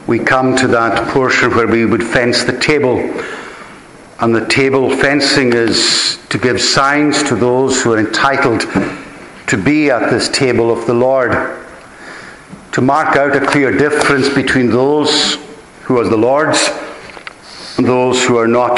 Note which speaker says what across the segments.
Speaker 1: we come to that portion where we would fence the table. And the table fencing is to give signs to those who are entitled to be at this table of the Lord, to mark out a clear difference between those who are the Lord's and those who are not.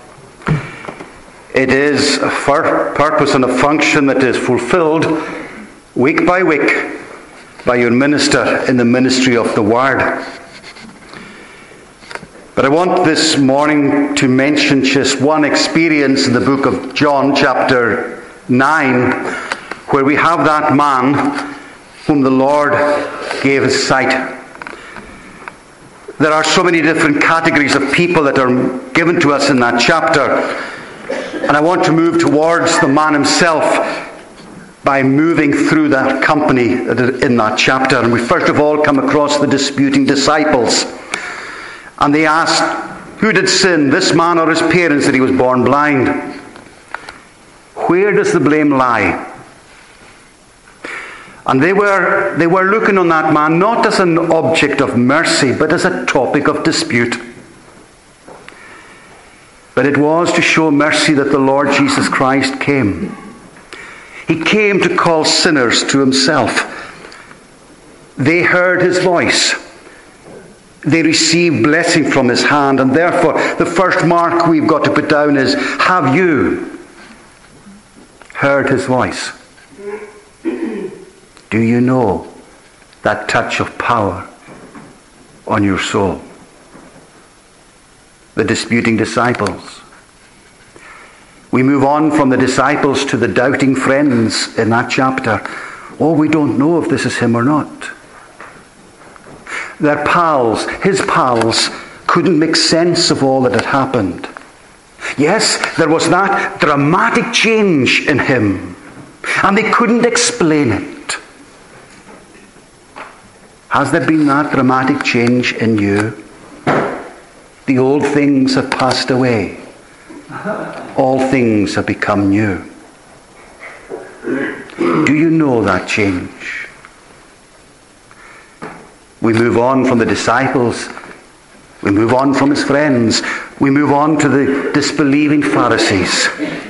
Speaker 1: It is a purpose and a function that is fulfilled week by week by your minister in the ministry of the Word. But I want this morning to mention just one experience in the book of John, chapter 9, where we have that man whom the Lord gave his sight. There are so many different categories of people that are given to us in that chapter. And I want to move towards the man himself by moving through that company in that chapter. And we first of all come across the disputing disciples. And they asked, who did sin, this man or his parents, that he was born blind? Where does the blame lie? And they were looking on that man not as an object of mercy, but as a topic of dispute. But it was to show mercy that the Lord Jesus Christ came. He came to call sinners to himself. They heard his voice. They received blessing from his hand. And therefore, the first mark we've got to put down is, have you heard his voice? Do you know that touch of power on your soul? The disputing disciples. We move on from the disciples to the doubting friends in that chapter. Oh, we don't know if this is him or not. Their pals, his pals, couldn't make sense of all that had happened. Yes, there was that dramatic change in him, and they couldn't explain it. Has there been that dramatic change in you? The old things have passed away. All things have become new. Do you know that change? We move on from the disciples. We move on from his friends. We move on to the disbelieving Pharisees.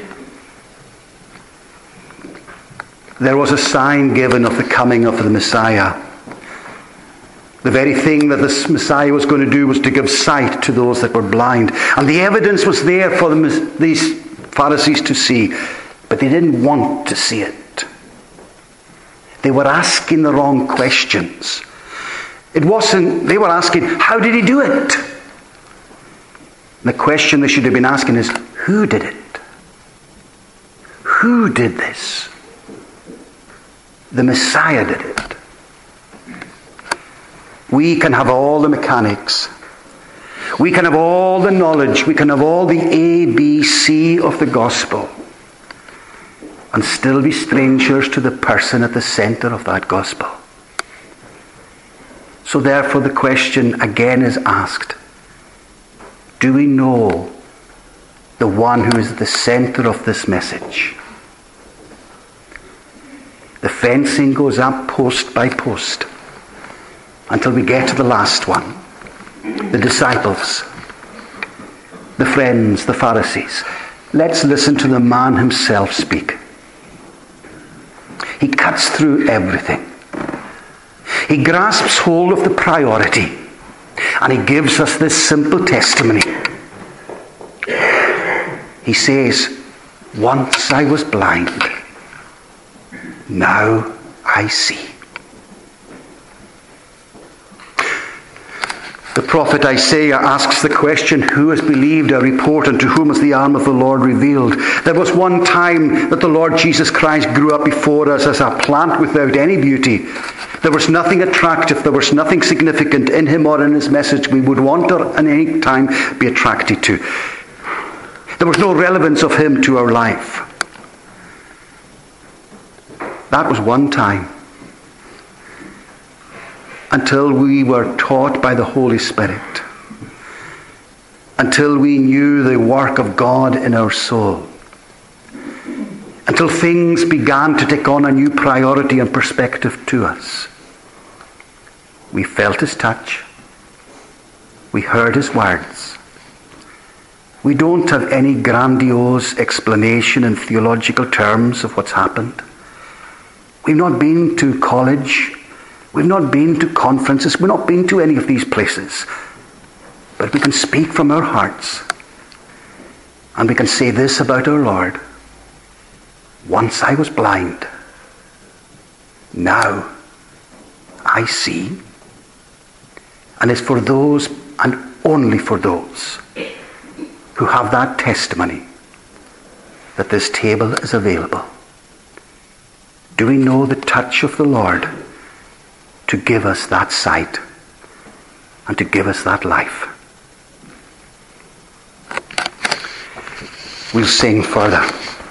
Speaker 1: There was a sign given of the coming of the Messiah. The very thing that the Messiah was going to do was to give sight to those that were blind. And the evidence was there for these Pharisees to see. But they didn't want to see it. They were asking the wrong questions. They were asking, how did he do it? And the question they should have been asking is, who did it? Who did this? The Messiah did it. We can have all the mechanics. We can have all the knowledge. We can have all the A, B, C of the gospel. And still be strangers to the person at the center of that gospel. So therefore the question again is asked. Do we know the one who is at the center of this message? The fencing goes up post by post, until we get to the last one. The disciples, the friends, the Pharisees. Let's listen to the man himself speak. He cuts through everything. He grasps hold of the priority. And he gives us this simple testimony. He says, once I was blind, now I see. The prophet Isaiah asks the question, who has believed our report, and to whom has the arm of the Lord revealed? There was one time that the Lord Jesus Christ grew up before us as a plant without any beauty. There was nothing attractive, there was nothing significant in him or in his message we would want or at any time be attracted to. There was no relevance of him to our life. That was one time. Until we were taught by the Holy Spirit. Until we knew the work of God in our soul. Until things began to take on a new priority and perspective to us. We felt his touch. We heard his words. We don't have any grandiose explanation in theological terms of what's happened. We've not been to college. We've not been to conferences. We've not been to any of these places. But we can speak from our hearts. And we can say this about our Lord. Once I was blind. Now I see. And it's for those, and only for those, who have that testimony that this table is available. Do we know the touch of the Lord to give us that sight and to give us that life? We'll sing further.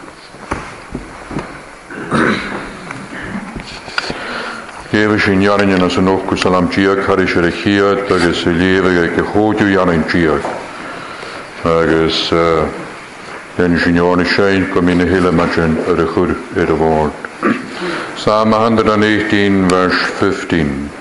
Speaker 2: Gewe sin jarin as an ochku salam jiak harish rechiat agus lewe ke hoju jarin jiak agus den sin jarin schein kom in hele matchen chur word. Psalm 118 verse 15.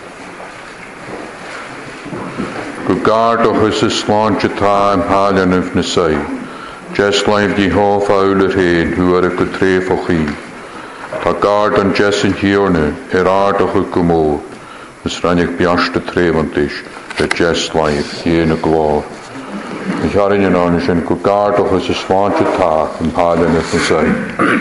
Speaker 2: Go guard och is sláinte tá im hálan of na say. Just life die half ouler heen who are go tref och hi. Tá guard an Jessin hiorne ardach go mór. Is rannig biaste trevantis the just life hiene glár. Ich harin an sin go guard och is sláinte tá im hálan of na say.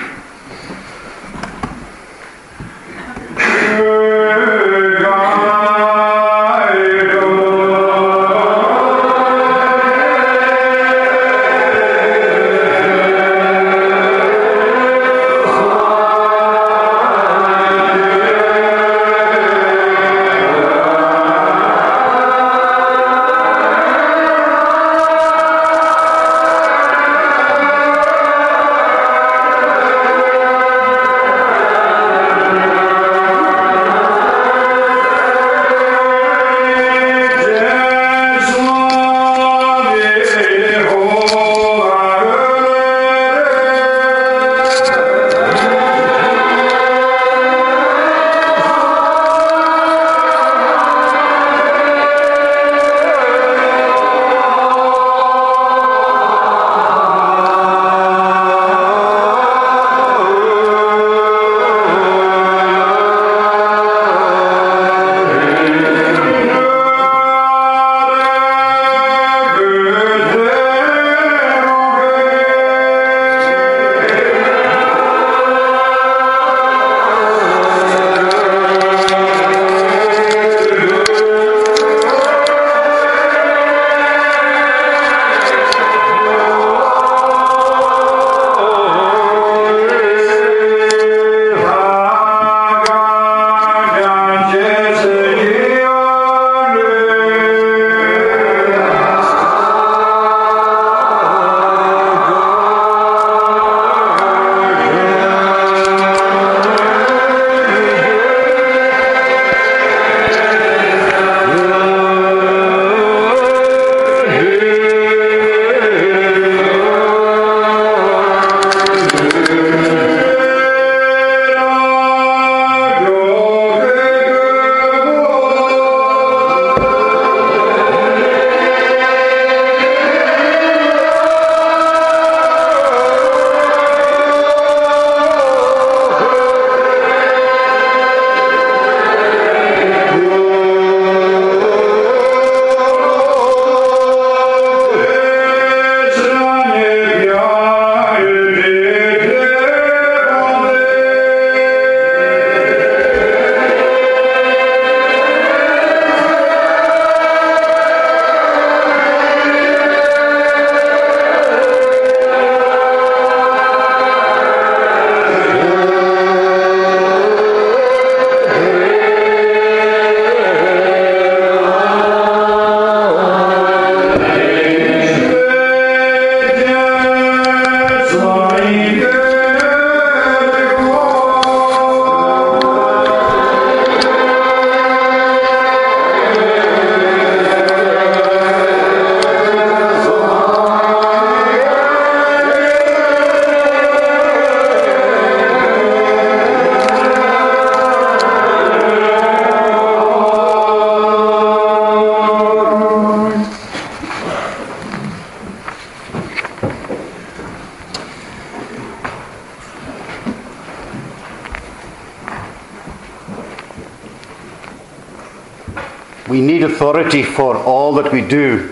Speaker 1: We need authority for all that we do.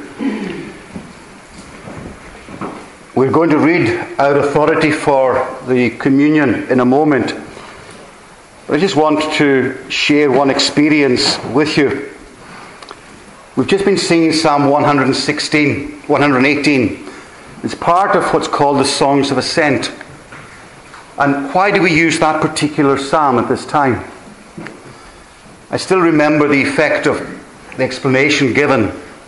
Speaker 1: We're going to read our authority for the communion in a moment. But I just want to share one experience with you. We've just been singing Psalm 118. It's part of what's called the Songs of Ascent. And why do we use that particular psalm at this time? I still remember the effect of the explanation given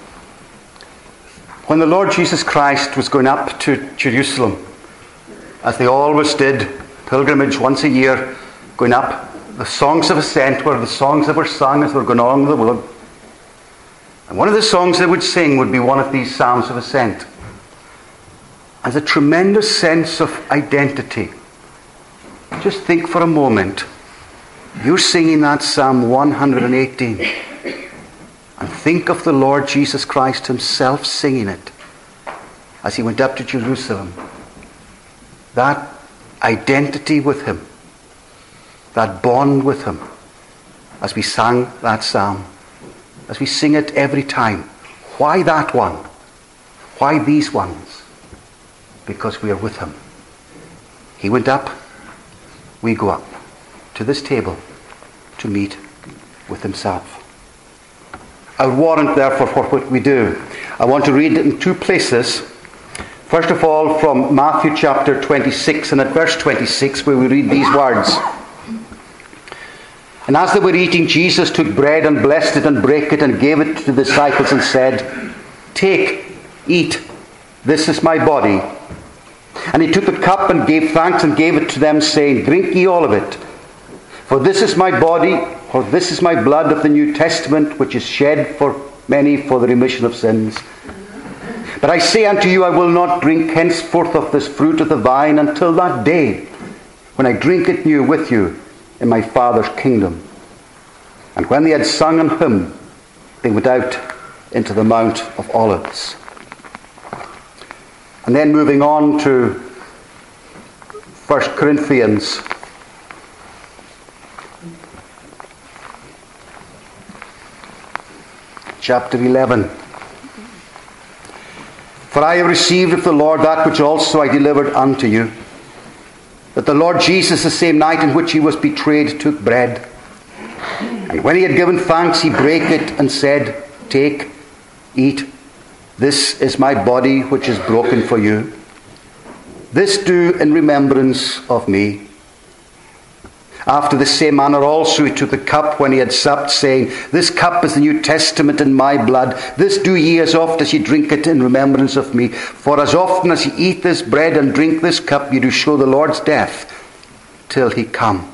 Speaker 1: when the Lord Jesus Christ was going up to Jerusalem, as they always did, pilgrimage once a year, going up. The songs of ascent were the songs that were sung as they were going along the road. And one of the songs they would sing would be one of these Psalms of Ascent. As a tremendous sense of identity. Just think for a moment. You're singing that Psalm 118. And think of the Lord Jesus Christ himself singing it as he went up to Jerusalem. That identity with him. That bond with him. As we sang that psalm. As we sing it every time. Why that one? Why these ones? Because we are with him. He went up. We go up to this table to meet with himself. A warrant, therefore, for what we do. I want to read it in two places. First of all, from Matthew chapter 26, and at verse 26, where we read these words. And as they were eating, Jesus took bread and blessed it and brake it and gave it to the disciples and said, "Take, eat, this is my body." And he took the cup and gave thanks and gave it to them, saying, "Drink ye all of it. For this is my body, or this is my blood of the New Testament, which is shed for many for the remission of sins. But I say unto you, I will not drink henceforth of this fruit of the vine until that day, when I drink it new with you in my Father's kingdom." And when they had sung an hymn, they went out into the Mount of Olives. And then moving on to 1 Corinthians chapter 11. "For I have received of the Lord that which also I delivered unto you, that the Lord Jesus, the same night in which he was betrayed, took bread. And when he had given thanks, he brake it and said, Take, eat, this is my body which is broken for you. This do in remembrance of me. After the same manner also he took the cup when he had supped, saying, This cup is the New Testament in my blood. This do ye as oft as ye drink it in remembrance of me. For as often as ye eat this bread and drink this cup, ye do show the Lord's death till he come.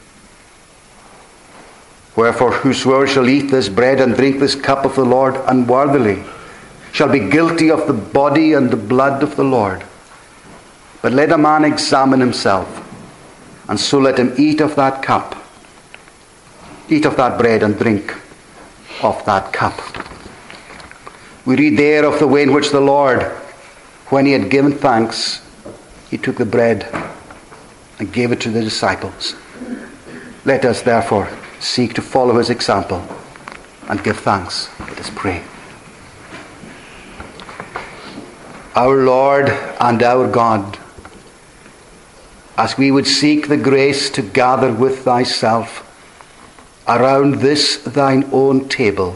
Speaker 1: Wherefore whosoever shall eat this bread and drink this cup of the Lord unworthily shall be guilty of the body and the blood of the Lord. But let a man examine himself, and so let him eat of that cup, eat of that bread and drink of that cup." We read there of the way in which the Lord, when he had given thanks, he took the bread and gave it to the disciples. Let us therefore seek to follow his example and give thanks. Let us pray. Our Lord and our God, as we would seek the grace to gather with thyself around this thine own table,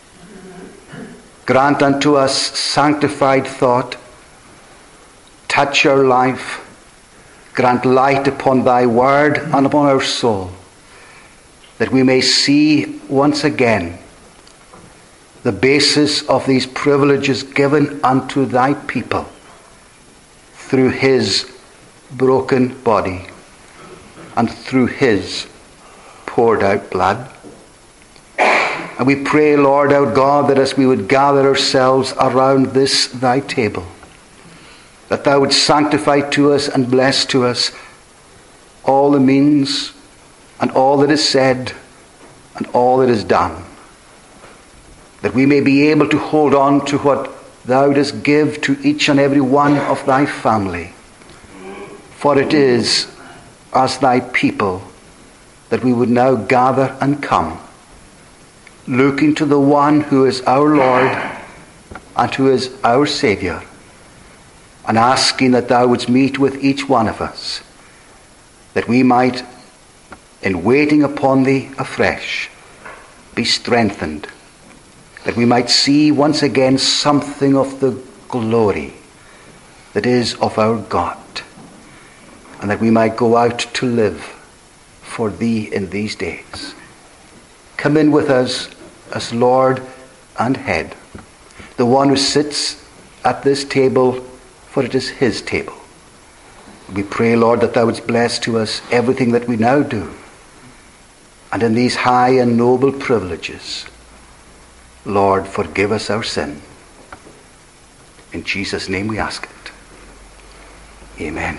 Speaker 1: grant unto us sanctified thought, touch our life, grant light upon thy word and upon our soul, that we may see once again the basis of these privileges given unto thy people through his broken body and through his poured out blood. And we pray, Lord our God, that as we would gather ourselves around this thy table, that thou would sanctify to us and bless to us all the means and all that is said and all that is done, that we may be able to hold on to what thou dost give to each and every one of thy family. For it is as thy people that we would now gather and come looking to the one who is our Lord and who is our Saviour, and asking that thou wouldst meet with each one of us, that we might, in waiting upon thee afresh, be strengthened, that we might see once again something of the glory that is of our God, and that we might go out to live for thee in these days. Come in with us as Lord and Head, the one who sits at this table, for it is his table. We pray, Lord, that thou wouldst bless to us everything that we now do, and in these high and noble privileges, Lord, forgive us our sin. In Jesus' name we ask it. Amen.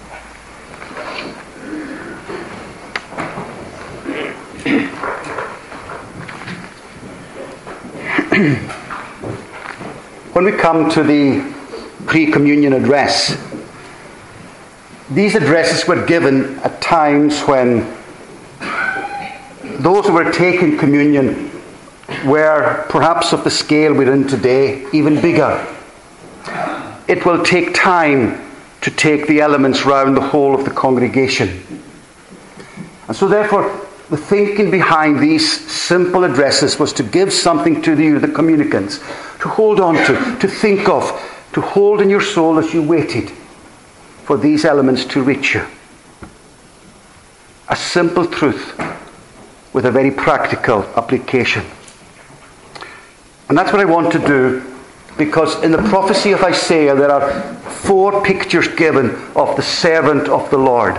Speaker 1: When we come to the pre-communion address, these addresses were given at times when those who were taking communion were perhaps of the scale we're in today, even bigger. It will take time to take the elements round the whole of the congregation. And so therefore, the thinking behind these simple addresses was to give something to you, the communicants, to hold on to think of, to hold in your soul as you waited for these elements to reach you. A simple truth with a very practical application. And that's what I want to do, because in the prophecy of Isaiah there are 4 pictures given of the servant of the Lord.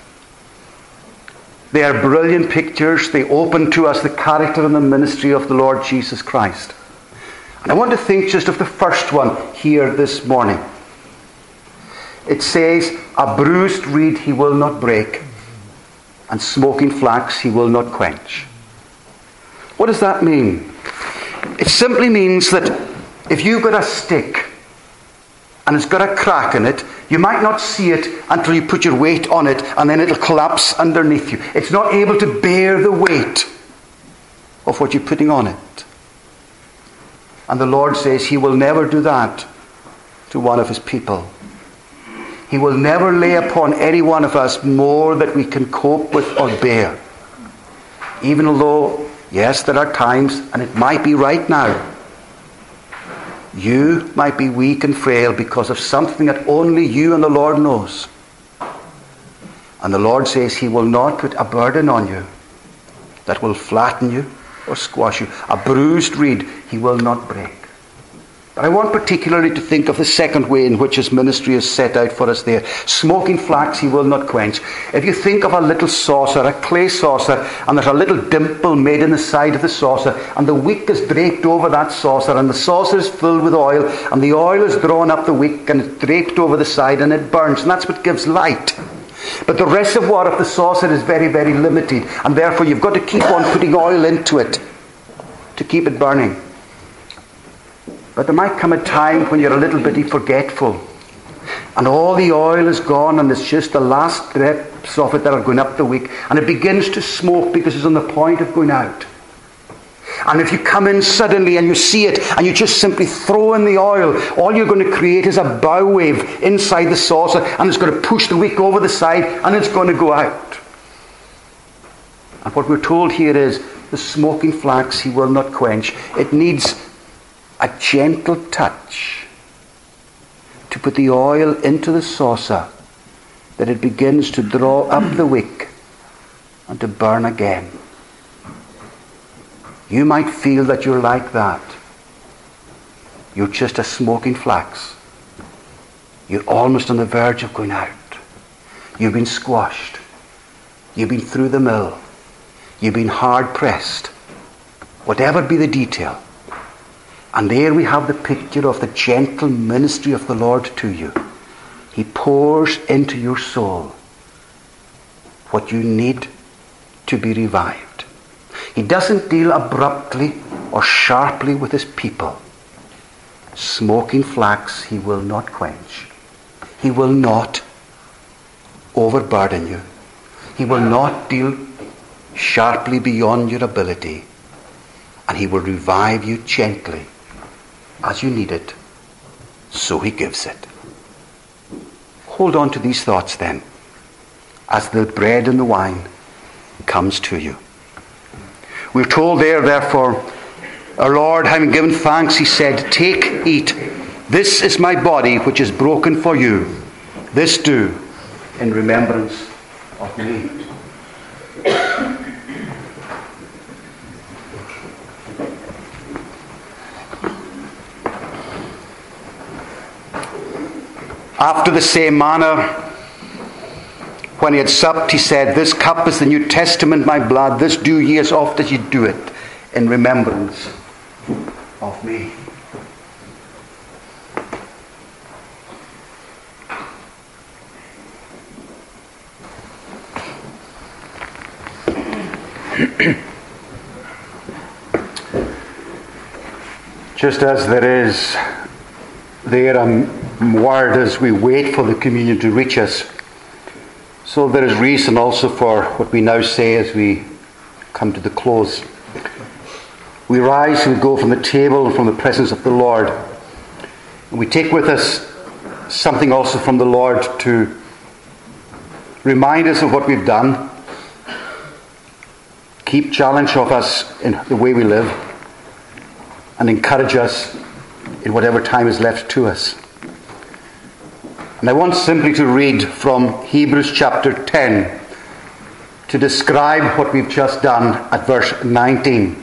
Speaker 1: They are brilliant pictures. They open to us the character and the ministry of the Lord Jesus Christ. And I want to think just of the first one here this morning. It says, a bruised reed he will not break, and smoking flax he will not quench. What does that mean? It simply means that if you've got a stick and it's got a crack in it, you might not see it until you put your weight on it, and then it'll collapse underneath you. It's not able to bear the weight of what you're putting on it. And the Lord says he will never do that to one of his people. He will never lay upon any one of us more that we can cope with or bear. Even although, yes, there are times, and it might be right now, you might be weak and frail because of something that only you and the Lord knows. And the Lord says he will not put a burden on you that will flatten you or squash you. A bruised reed he will not break. But I want particularly to think of the second way in which his ministry is set out for us there. Smoking flax he will not quench. If you think of a little saucer, a clay saucer, and there's a little dimple made in the side of the saucer, and the wick is draped over that saucer, and the saucer is filled with oil, and the oil is drawn up the wick, and it's draped over the side, and it burns, and that's what gives light. But the reservoir of the saucer is very, very limited, and therefore you've got to keep on putting oil into it to keep it burning. But there might come a time when you're a little bit forgetful, and all the oil is gone, and it's just the last drips of it that are going up the wick, and it begins to smoke because it's on the point of going out. And if you come in suddenly and you see it, and you just simply throw in the oil, all you're going to create is a bow wave inside the saucer, and it's going to push the wick over the side, and it's going to go out. And what we're told here is, the smoking flax he will not quench. It needs a gentle touch to put the oil into the saucer, that it begins to draw up the wick and to burn again. You might feel that you're like that. You're just a smoking flax. You're almost on the verge of going out. You've been squashed. You've been through the mill. You've been hard pressed. Whatever be the detail. And there we have the picture of the gentle ministry of the Lord to you. He pours into your soul what you need to be revived. He doesn't deal abruptly or sharply with his people. Smoking flax he will not quench. He will not overburden you. He will not deal sharply beyond your ability. and he will revive you gently as you need it, so he gives it. Hold on to these thoughts then, as the bread and the wine comes to you. We're told there, therefore, our Lord, having given thanks, he said, "Take, eat. This is my body, which is broken for you. This do in remembrance of me." After the same manner, when he had supped, he said, "This cup is the New Testament, my blood. This do ye as oft as ye do it in remembrance of me." Just as there is there a word as we wait for the communion to reach us, so there is reason also for what we now say as we come to the close. We rise and we go from the table and from the presence of the Lord, and we take with us something also from the Lord to remind us of what we've done, keep challenge of us in the way we live, and encourage us in whatever time is left to us. And I want simply to read from Hebrews chapter 10 to describe what we've just done at verse 19.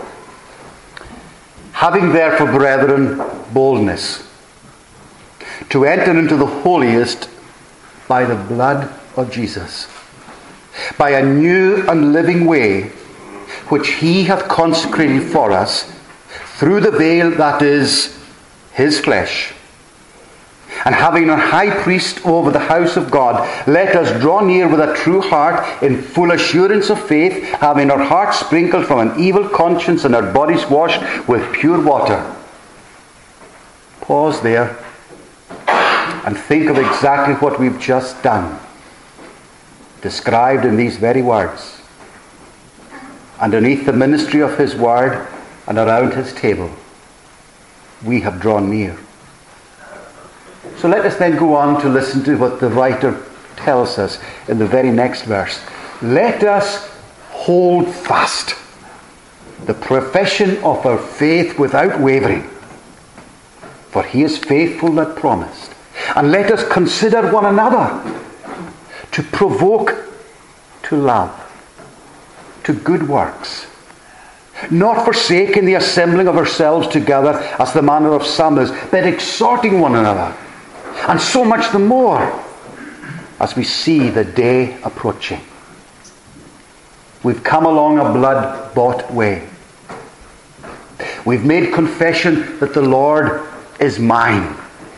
Speaker 1: "Having therefore, brethren, boldness to enter into the holiest by the blood of Jesus, by a new and living way, which he hath consecrated for us, through the veil that is his flesh. And having a high priest over the house of God, let us draw near with a true heart, in full assurance of faith, having our hearts sprinkled from an evil conscience and our bodies washed with pure water." Pause there and think of exactly what we've just done, described in these very words. Underneath the ministry of his word and around his table, we have drawn near. So let us then go on to listen to what the writer tells us in the very next verse. "Let us hold fast the profession of our faith without wavering, for he is faithful that promised. And let us consider one another to provoke to love, to good works, not forsaking the assembling of ourselves together as the manner of some is, but exhorting one another, and so much the more as we see the day approaching." We've come along a blood-bought way. We've made confession that the Lord is mine.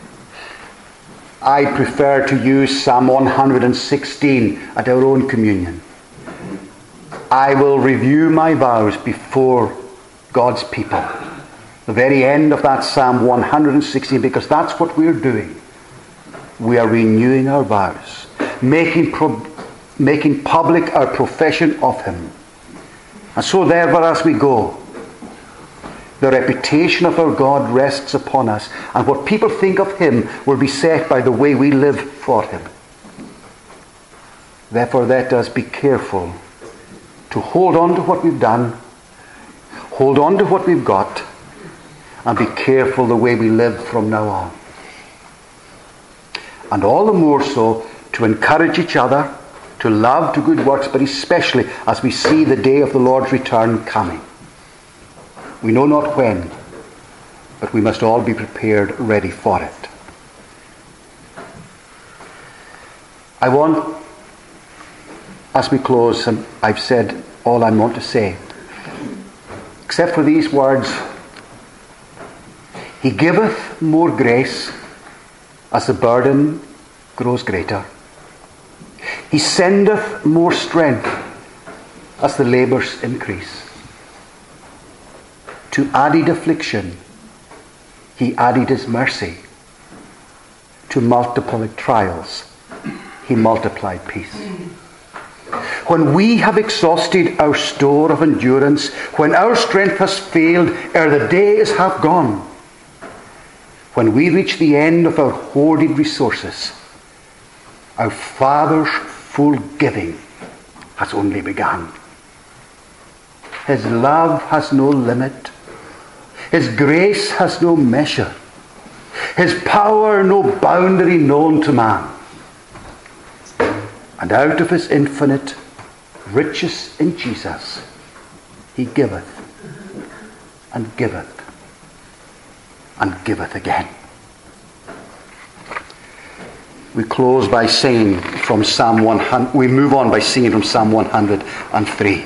Speaker 1: I prefer to use Psalm 116 at our own communion. I will review my vows before God's people. The very end of that Psalm 116, because that's what we're doing. We are renewing our vows, making public our profession of him. And so therefore as we go, the reputation of our God rests upon us, and what people think of him will be set by the way we live for him. Therefore let us be careful to hold on to what we've done, hold on to what we've got, and be careful the way we live from now on. And all the more so to encourage each other, to love, to good works, but especially as we see the day of the Lord's return coming. We know not when, but we must all be prepared, ready for it. I want, as we close, and I've said all I want to say, except for these words: "He giveth more grace as the burden grows greater. He sendeth more strength as the labours increase. To added affliction, he added his mercy. To multiplied trials, he multiplied peace. when we have exhausted our store of endurance, when our strength has failed ere the day is half gone, when we reach the end of our hoarded resources, our Father's full giving has only begun. His love has no limit. His grace has no measure. His power no boundary known to man. And out of his infinite riches in Jesus, he giveth and giveth and giveth again. We close by singing from Psalm 100. We move on by singing from Psalm 103.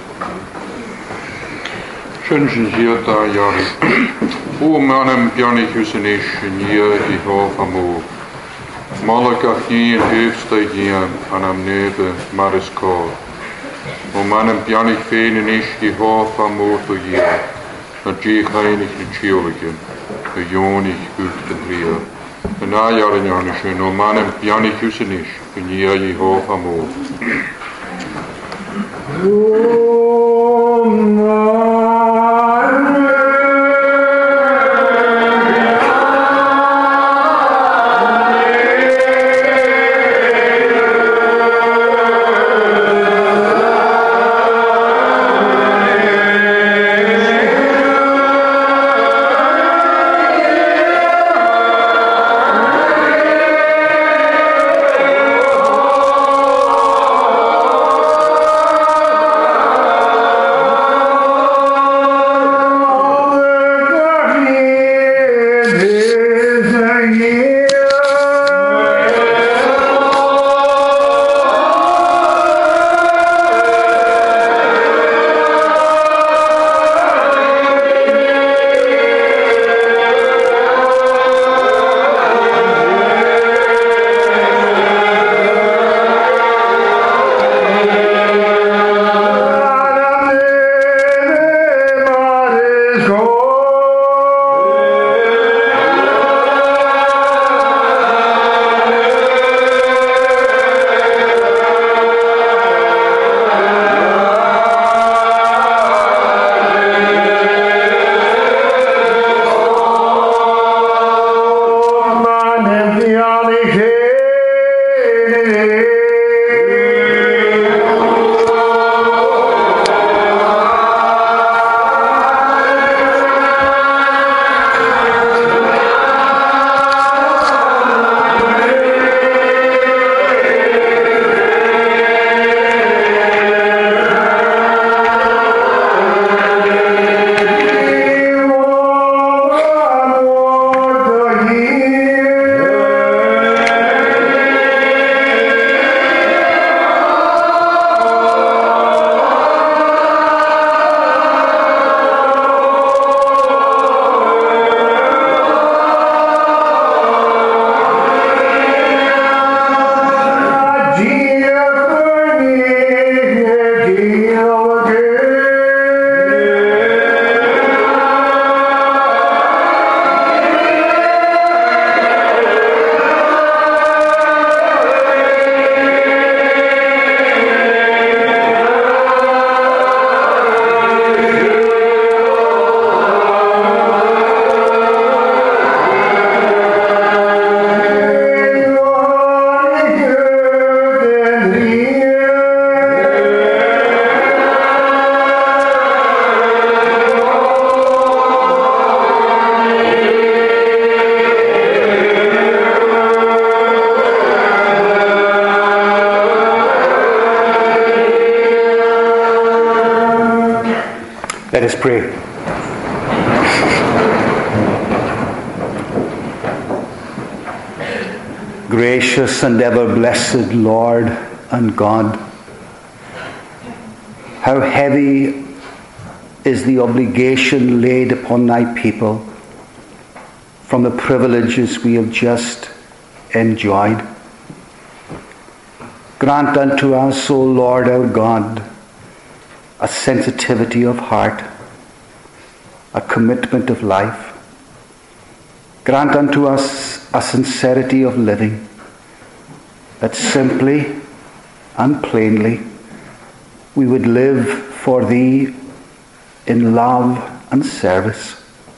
Speaker 2: Schönchen hier da Jari. O manem Bjarnichusen ish nia I hof amo. Malakach ni en höfsta gian an am nebe maris kor. O manem Bjarnich fenen ish I hof amo to gia. Na jich heinig ni chioligen. Na jonig gut bedria. Na jaren janischen o manem Bjarnichusen ish nia I hof amo.
Speaker 1: Let us pray. Gracious and ever blessed Lord and God, how heavy is the obligation laid upon thy people from the privileges we have just enjoyed. Grant unto us, O Lord our God, a sensitivity of heart, a commitment of life. Grant unto us a sincerity of living, that simply and plainly we would live for thee in love and service.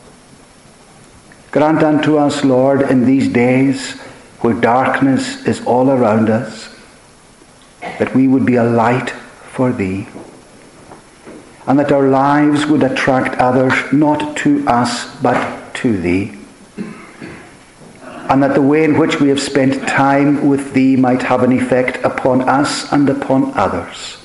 Speaker 1: Grant unto us, Lord, in these days where darkness is all around us, that we would be a light for thee, and that our lives would attract others not to us but to thee, and that the way in which we have spent time with thee might have an effect upon us and upon others.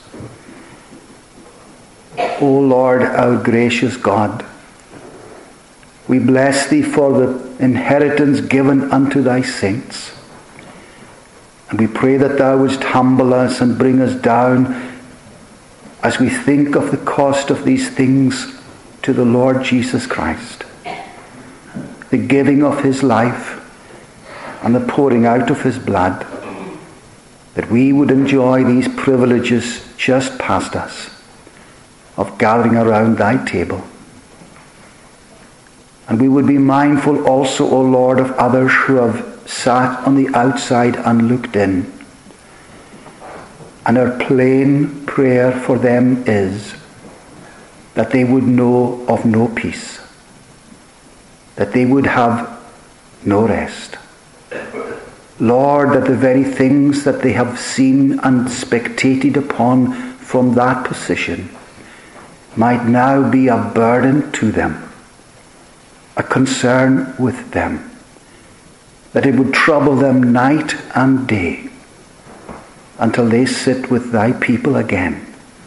Speaker 1: O Lord, our gracious God, we bless thee for the inheritance given unto thy saints. And we pray that thou wouldst humble us and bring us down as we think of the cost of these things to the Lord Jesus Christ, the giving of his life and the pouring out of his blood, that we would enjoy these privileges just past us of gathering around thy table. And we would be mindful also, O Lord, of others who have sat on the outside and looked in. And our plain prayer for them is that they would know of no peace, that they would have no rest. Lord, that the very things that they have seen and spectated upon from that position might now be a burden to them, a concern with them, that it would trouble them night and day until they sit with thy people again.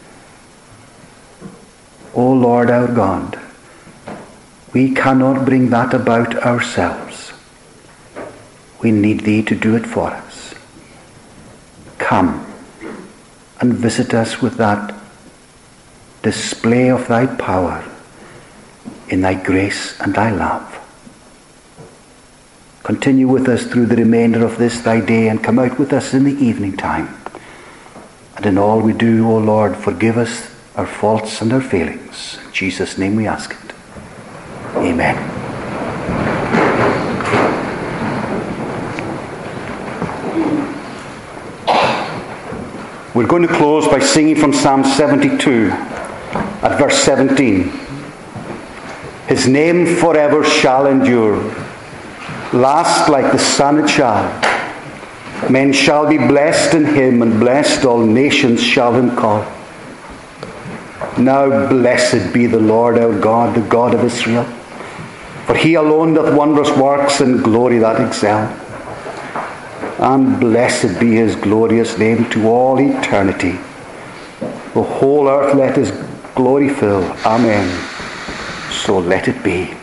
Speaker 1: O Lord our God, we cannot bring that about ourselves. We need thee to do it for us. Come and visit us with that display of thy power in thy grace and thy love. Continue with us through the remainder of this thy day, and come out with us in the evening time. And in all we do, O Lord, forgive us our faults and our failings. In Jesus' name we ask it. Amen. We're going to close by singing from Psalm 72 at verse 17. His name forever shall endure. Last like the sun it shall. Men shall be blessed in him, and blessed all nations shall him call. Now blessed be the Lord our God, the God of Israel. For he alone doth wondrous works and glory that excel. And blessed be his glorious name to all eternity. The whole earth let his glory fill. Amen. So let it be.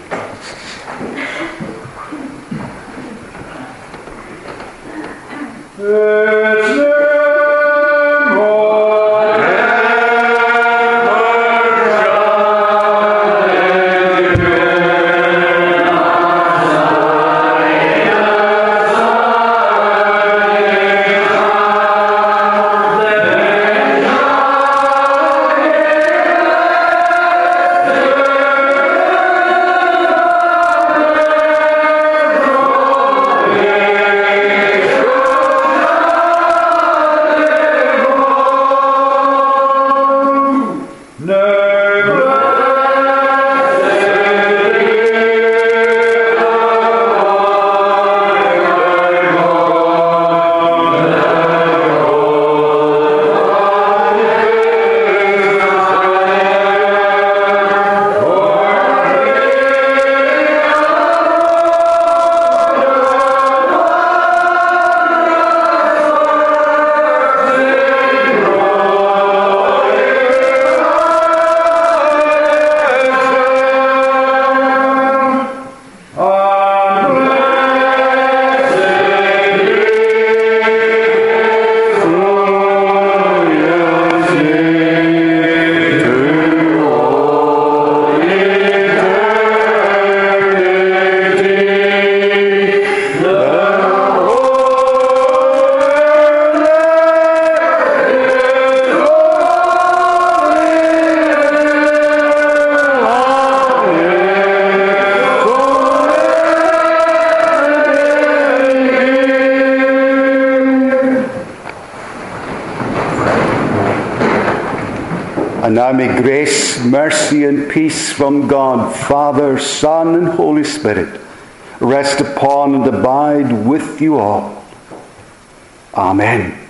Speaker 1: And now may grace, mercy, and peace from God, Father, Son, and Holy Spirit rest upon and abide with you all. Amen.